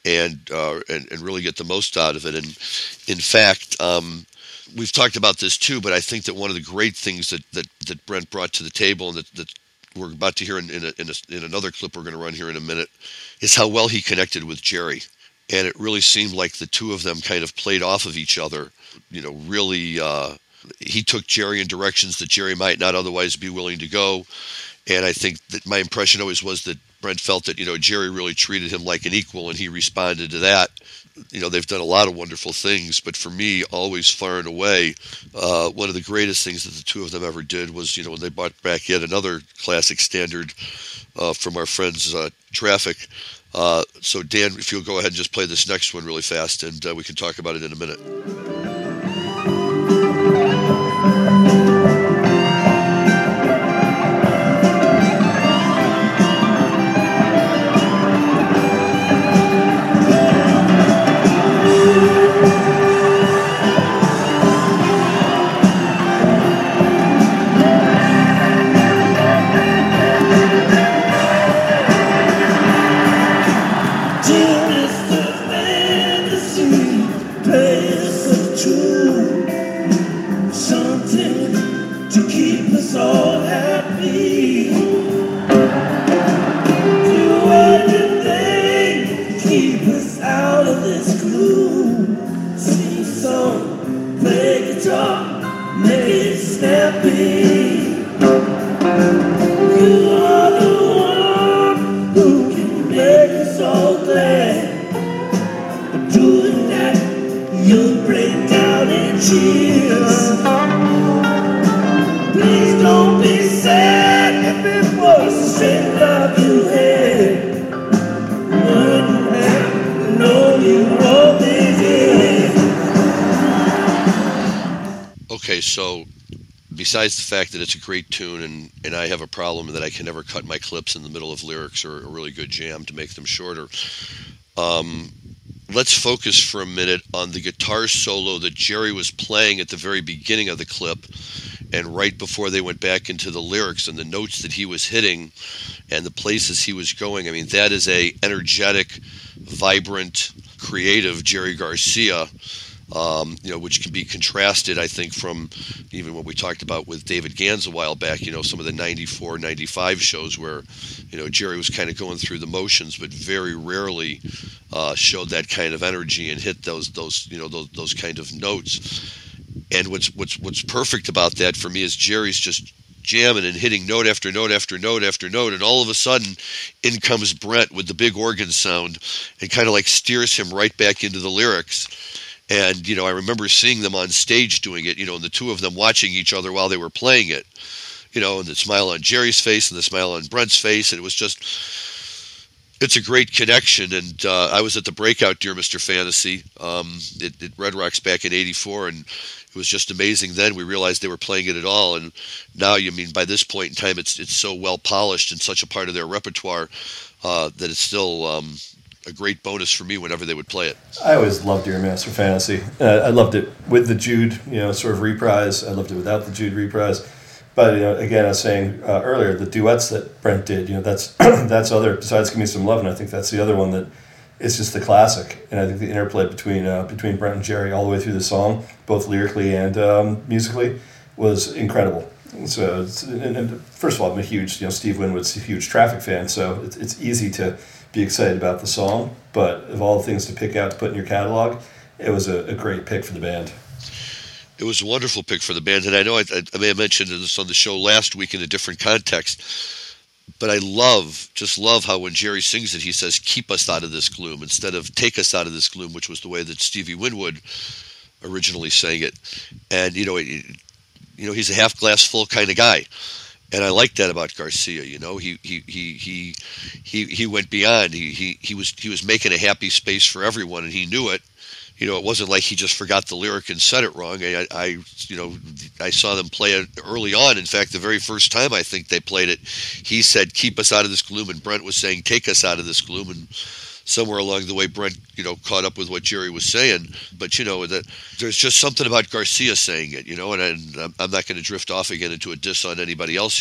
and uh, and and really get the most out of it. And in fact, um, we've talked about this too, but I think that one of the great things that that, that Brent brought to the table, and that, that we're about to hear in in, a, in, a, in another clip we're going to run here in a minute, is how well he connected with Jerry. And it really seemed like the two of them kind of played off of each other. You know, really, uh, he took Jerry in directions that Jerry might not otherwise be willing to go. And I think that my impression always was that Brent felt that, you know, Jerry really treated him like an equal, and he responded to that. You know, they've done a lot of wonderful things, but for me, always far and away, uh, one of the greatest things that the two of them ever did was, you know, when they brought back yet another classic standard uh, from our friends uh, Traffic. Uh, so, Dan, if you'll go ahead and just play this next one really fast, and uh, we can talk about it in a minute. Okay, so besides the fact that it's a great tune, and, and I have a problem that I can never cut my clips in the middle of lyrics or a really good jam to make them shorter, um, let's focus for a minute on the guitar solo that Jerry was playing at the very beginning of the clip and right before they went back into the lyrics, and the notes that he was hitting and the places he was going. I mean, that is a energetic, vibrant, creative Jerry Garcia. Um, you know, which can be contrasted, I think, from even what we talked about with David Gans a while back, you know, some of the ninety-four, ninety-five shows where, you know, Jerry was kind of going through the motions, but very rarely uh, showed that kind of energy and hit those, those you know, those, those kind of notes. And what's, what's, what's perfect about that for me is Jerry's just jamming and hitting note after note after note after note, and all of a sudden in comes Brent with the big organ sound and kind of like steers him right back into the lyrics. And, you know, I remember seeing them on stage doing it, you know, and the two of them watching each other while they were playing it, you know, and the smile on Jerry's face and the smile on Brent's face. And it was just, it's a great connection. And uh, I was at the breakout, Dear Mister Fantasy, um, at, at Red Rocks back in eighty-four. And it was just amazing then. We realized they were playing it at all. And now, you mean, by this point in time, it's it's so well polished and such a part of their repertoire uh, that it's still um, a great bonus for me whenever they would play it. I always loved Dear Master Fantasy. Uh, I loved it with the Jude, you know, sort of reprise. I loved it without the Jude reprise. But, you know, again, I was saying uh, earlier, the duets that Brent did, you know, that's that's other, besides Give Me Some Love, and I think that's the other one that is just the classic. And I think the interplay between uh, between Brent and Jerry all the way through the song, both lyrically and um, musically, was incredible. So, it's, and, and first of all, I'm a huge, you know, Steve Winwood's a huge Traffic fan, so it's, it's easy to be excited about the song, but of all the things to pick out to put in your catalog, it was a, a great pick for the band. It was a wonderful pick for the band, and I know I, I may have mentioned this on the show last week in a different context, but I love, just love how when Jerry sings it, he says, keep us out of this gloom, instead of take us out of this gloom, which was the way that Stevie Winwood originally sang it. And, you know, it, you know, he's a half glass full kind of guy. And I like that about Garcia. You know, he he he he he, he went beyond. He, he he was he was making a happy space for everyone, and he knew it. You know, it wasn't like he just forgot the lyric and said it wrong. I, I you know, I saw them play it early on. In fact, the very first time I think they played it, he said, "Keep us out of this gloom," and Brent was saying, "Take us out of this gloom." And somewhere along the way, Brent, you know, caught up with what Jerry was saying. But, you know, that there's just something about Garcia saying it, you know, and I, I'm not going to drift off again into a diss on anybody else here.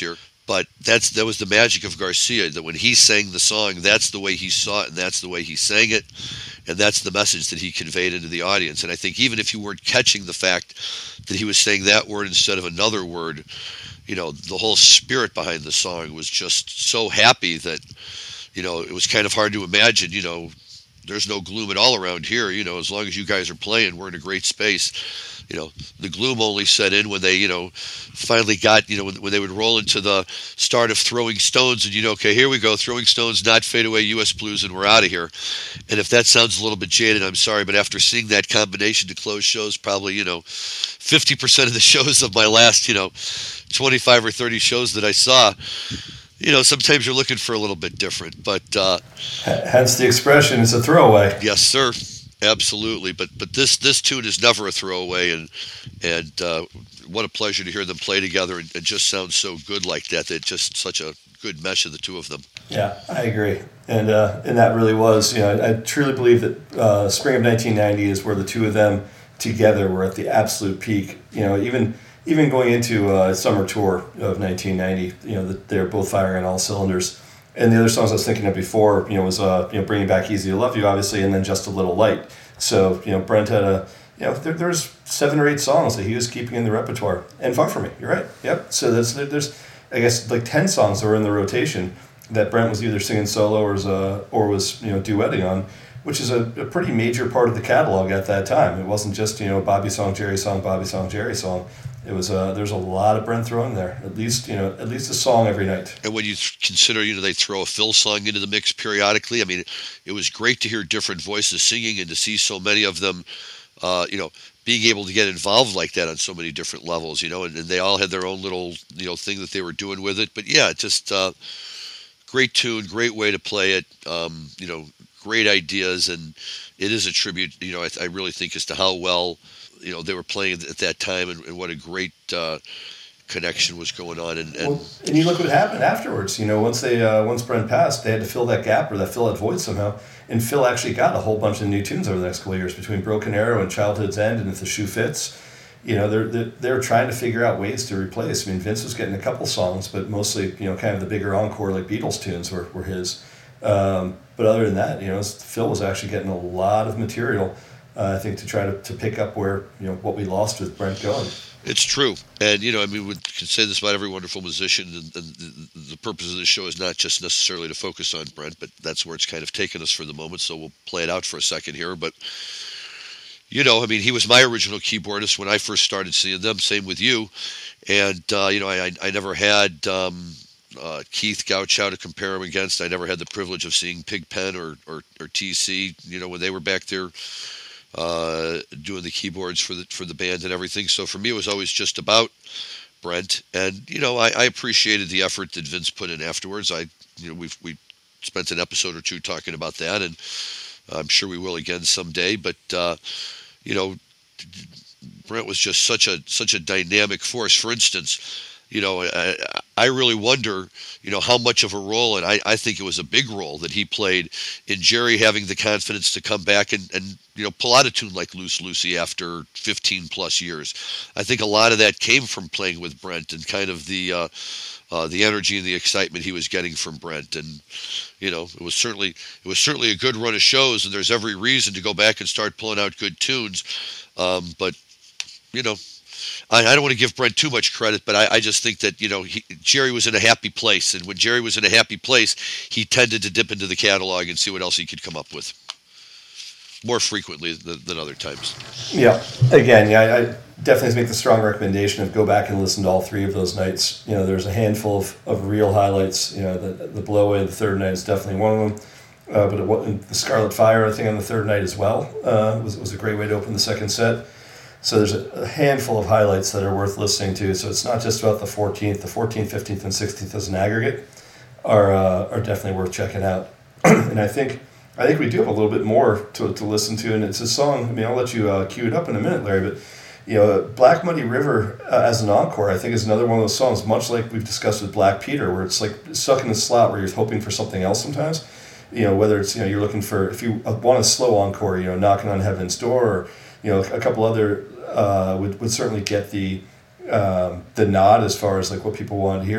But that's that was the magic of Garcia, that when he sang the song, that's the way he saw it, and that's the way he sang it, and that's the message that he conveyed into the audience. And I think even if you weren't catching the fact that he was saying that word instead of another word, you know, the whole spirit behind the song was just so happy that, you know, it was kind of hard to imagine, you know, there's no gloom at all around here. You know, as long as you guys are playing, we're in a great space. You know, the gloom only set in when they, you know, finally got, you know, when, when they would roll into the start of Throwing Stones, and you know, okay, here we go, Throwing Stones, Not Fade Away, U S Blues, and we're out of here. And if that sounds a little bit jaded, I'm sorry, but after seeing that combination to close shows, probably, you know, fifty percent of the shows of my last, you know, twenty-five or thirty shows that I saw, you know, sometimes you're looking for a little bit different, but uh, hence the expression, it's a throwaway. Yes, sir. Absolutely, but but this this tune is never a throwaway, and and uh, what a pleasure to hear them play together, and it just sounds so good like that. That just such a good mesh of the two of them. Yeah, I agree, and uh, and that really was, you know, I, I truly believe that uh, spring of nineteen ninety is where the two of them together were at the absolute peak. You know, even even going into uh, summer tour of nineteen ninety, you know, they're both firing on all cylinders. And the other songs I was thinking of before, you know, was uh, you know, Bringing Back Easy to Love You, obviously, and then Just a Little Light. So, you know, Brent had a, you know, there, there's seven or eight songs that he was keeping in the repertoire. And Far From Me, you're right. Yep. So there's, there's I guess, like ten songs that were in the rotation that Brent was either singing solo or was, uh, or was you know, duetting on, which is a, a pretty major part of the catalog at that time. It wasn't just, you know, Bobby song, Jerry song, Bobby song, Jerry song. It was uh, there's a lot of Brent throwing there. At least, you know, at least a song every night. And when you th- consider, you know, they throw a Phil song into the mix periodically. I mean, it was great to hear different voices singing and to see so many of them, uh, you know, being able to get involved like that on so many different levels. You know, and, and they all had their own little, you know, thing that they were doing with it. But yeah, just uh, great tune, great way to play it. Um, you know, great ideas, and it is a tribute. You know, I, I really think as to how well, you know, they were playing at that time, and, and what a great uh, connection was going on. And and, well, and you look what happened afterwards. You know, once they uh, once Brent passed, they had to fill that gap or that fill that void somehow. And Phil actually got a whole bunch of new tunes over the next couple of years between Broken Arrow and Childhood's End and If the Shoe Fits. You know, they're, they're they're trying to figure out ways to replace. I mean, Vince was getting a couple songs, but mostly, you know, kind of the bigger encore like Beatles tunes were were his. Um, but other than that, you know, Phil was actually getting a lot of material. Uh, I think to try to, to pick up where, you know, what we lost with Brent going. It's true. And, you know, I mean, we can say this about every wonderful musician, and, and the, the purpose of this show is not just necessarily to focus on Brent, but that's where it's kind of taken us for the moment, so we'll play it out for a second here. But, you know, I mean, he was my original keyboardist when I first started seeing them, same with you. And, uh, you know, I, I never had um, uh, Keith Gauchow to compare him against. I never had the privilege of seeing Pigpen or, or, or T C, you know, when they were back there uh doing the keyboards for the for the band and everything. So for me, it was always just about Brent, and you know, I, I appreciated the effort that Vince put in afterwards. I you know we've we spent an episode or two talking about that, and I'm sure we will again someday. But uh you know, Brent was just such a such a dynamic force. For instance, you know, I, I really wonder, you know, how much of a role, and I, I think it was a big role that he played in Jerry having the confidence to come back and, and you know, pull out a tune like Loose Lucy after fifteen plus years. I think a lot of that came from playing with Brent and kind of the uh, uh, the energy and the excitement he was getting from Brent. And, you know, it was certainly it was certainly a good run of shows, and there's every reason to go back and start pulling out good tunes. Um, but, you know, I, I don't want to give Brent too much credit, but I, I just think that, you know, he, Jerry was in a happy place. And when Jerry was in a happy place, he tended to dip into the catalog and see what else he could come up with more frequently than, than other times. Yeah. Again, yeah, I, I definitely make the strong recommendation of go back and listen to all three of those nights. You know, there's a handful of, of real highlights. You know, the, the Blowaway, the third night is definitely one of them. Uh, but it, the Scarlet Fire, I think, on the third night as well uh, was, was a great way to open the second set. So there's a, a handful of highlights that are worth listening to. So it's not just about the fourteenth. The fourteenth, fifteenth, and sixteenth as an aggregate are uh, are definitely worth checking out. And I think I think we do have a little bit more to to listen to. And it's a song. I mean, I'll let you uh, cue it up in a minute, Larry. But you know, Black Muddy River uh, as an encore, I think, is another one of those songs, much like we've discussed with Black Peter, where it's like stuck in the slot where you're hoping for something else sometimes. You know, whether it's, you know, you're looking for, if you want a slow encore, you know, Knocking on Heaven's Door, or, you know, a couple other uh, would, would certainly get the um, the nod as far as like what people want to hear.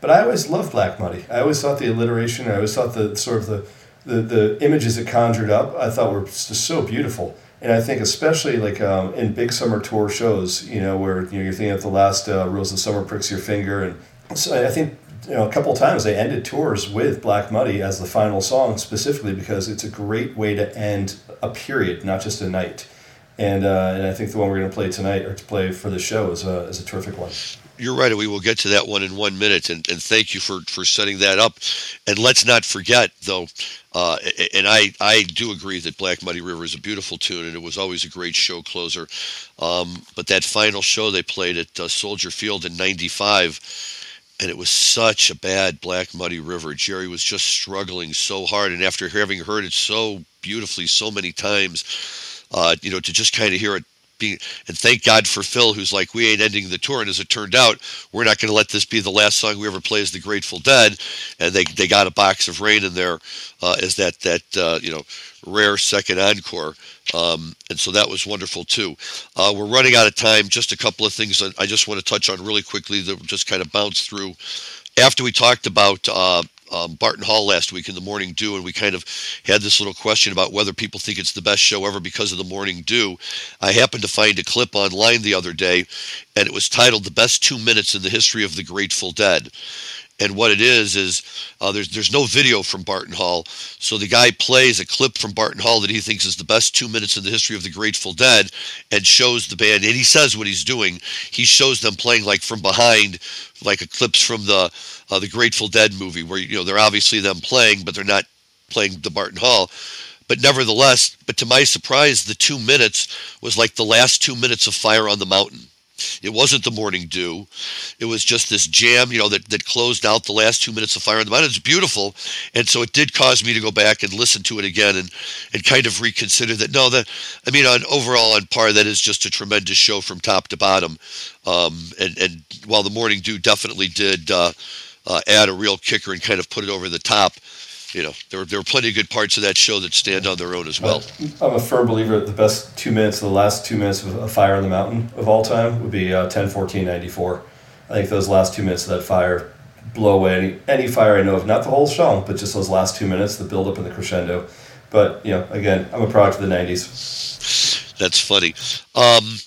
But I always loved Black Muddy. I always thought the alliteration, I always thought the sort of the, the, the images it conjured up, I thought were just so beautiful. And I think especially like um, in big summer tour shows, you know, where you know, you're thinking of the last uh, Rose of Summer Pricks Your Finger. And so I think, you know, a couple of times they ended tours with Black Muddy as the final song, specifically because it's a great way to end a period, not just a night. And uh, and I think the one we're going to play tonight, or to play for the show, is a, is a terrific one. You're right, and we will get to that one in one minute, and, and thank you for, for setting that up. And let's not forget, though, uh, and I, I do agree that Black Muddy River is a beautiful tune, and it was always a great show closer. Um, but that final show they played at uh, Soldier Field in ninety-five, and it was such a bad Black Muddy River. Jerry was just struggling so hard, and after having heard it so beautifully so many times, uh, you know, to just kind of hear it, Being, and thank God for Phil, who's like, we ain't ending the tour. And as it turned out, we're not going to let this be the last song we ever play as the Grateful Dead. And they they got a Box of Rain in there uh, as that, that uh, you know, rare second encore. Um, and so that was wonderful, too. Uh, we're running out of time. Just a couple of things I just want to touch on really quickly that just kind of bounce through. After we talked about uh, Um, Barton Hall last week in the Morning Dew, and we kind of had this little question about whether people think it's the best show ever because of the Morning Dew. I happened to find a clip online the other day, and it was titled "The Best Two Minutes in the History of the Grateful Dead." And what it is is uh, there's there's no video from Barton Hall, so the guy plays a clip from Barton Hall that he thinks is the best two minutes in the history of the Grateful Dead, and shows the band. And he says what he's doing. He shows them playing like from behind, like a clips from the uh, the Grateful Dead movie, where you know they're obviously them playing, but they're not playing the Barton Hall. But nevertheless, but to my surprise, the two minutes was like the last two minutes of Fire on the Mountain. It wasn't the Morning Dew. It was just this jam, you know, that, that closed out the last two minutes of Fire on the Mountain. It's beautiful. And so it did cause me to go back and listen to it again and, and kind of reconsider that. No, that, I mean, on overall on par, that is just a tremendous show from top to bottom. Um, and, and while the Morning Dew definitely did uh, uh, add a real kicker and kind of put it over the top, you know, there were, there were plenty of good parts of that show that stand on their own as well. I'm a firm believer that the best two minutes, the last two minutes of Fire on the Mountain of all time would be uh, ten fourteen ninety-four. I think those last two minutes of that fire blow away any, any fire I know of. Not the whole song, but just those last two minutes, the build up and the crescendo. But, you know, again, I'm a product of the nineties. That's funny. Um,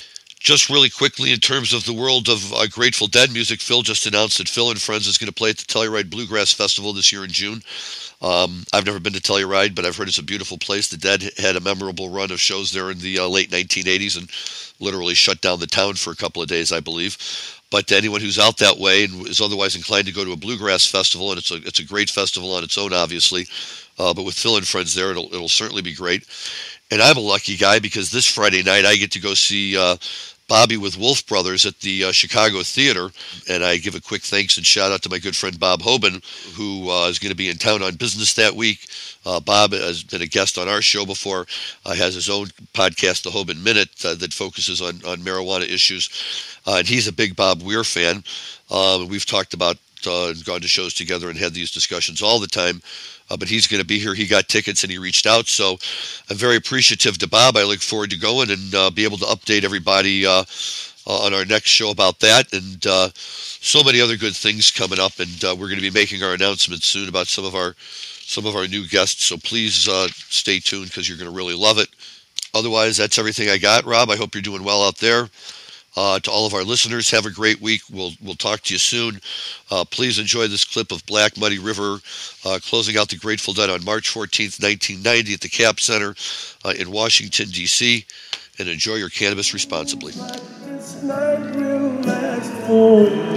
Just really quickly, in terms of the world of uh, Grateful Dead music, Phil just announced that Phil and Friends is going to play at the Telluride Bluegrass Festival this year in June. Um, I've never been to Telluride, but I've heard it's a beautiful place. The Dead had a memorable run of shows there in the uh, late nineteen eighties and literally shut down the town for a couple of days, I believe. But to anyone who's out that way and is otherwise inclined to go to a bluegrass festival, and it's a it's a great festival on its own, obviously, uh, but with Phil and Friends there, it'll it'll certainly be great. And I'm a lucky guy because this Friday night I get to go see uh, Bobby with Wolf Brothers at the uh, Chicago Theater. And I give a quick thanks and shout out to my good friend Bob Hoban, who uh, is going to be in town on business that week. Uh, Bob has been a guest on our show before, uh, has his own podcast, The Hoban Minute, uh, that focuses on, on marijuana issues. Uh, and he's a big Bob Weir fan. Uh, we've talked about uh, and gone to shows together and had these discussions all the time. Uh, but he's going to be here. He got tickets and he reached out. So I'm very appreciative to Bob. I look forward to going and uh, be able to update everybody uh, uh, on our next show about that. And uh, so many other good things coming up. And uh, we're going to be making our announcements soon about some of our some of our new guests. So please uh, stay tuned because you're going to really love it. Otherwise, that's everything I got, Rob. I hope you're doing well out there. Uh, to all of our listeners, have a great week. We'll we'll talk to you soon. Uh, please enjoy this clip of Black Muddy River uh, closing out the Grateful Dead on March fourteenth, nineteen ninety at the Cap Center uh, in Washington, D C And enjoy your cannabis responsibly. This night will last for you.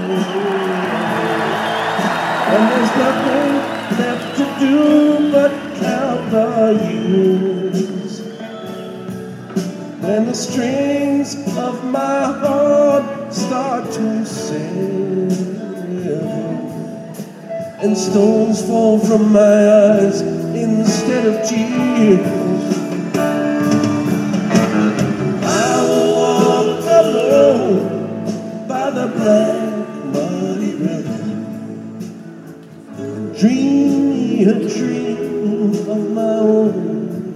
And there's nothing left to do but count the years. When the strings of my heart start to sail and stones fall from my eyes instead of tears, I will walk alone by the Black Muddy River and dream me a dream of my own.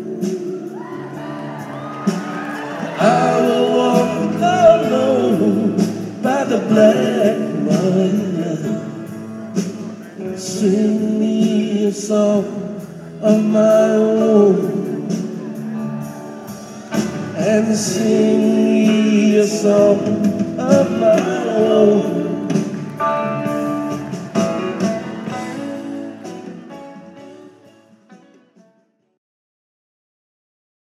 I will walk alone by the Black Muddy River sing me a song of my own, and sing me a song of my own.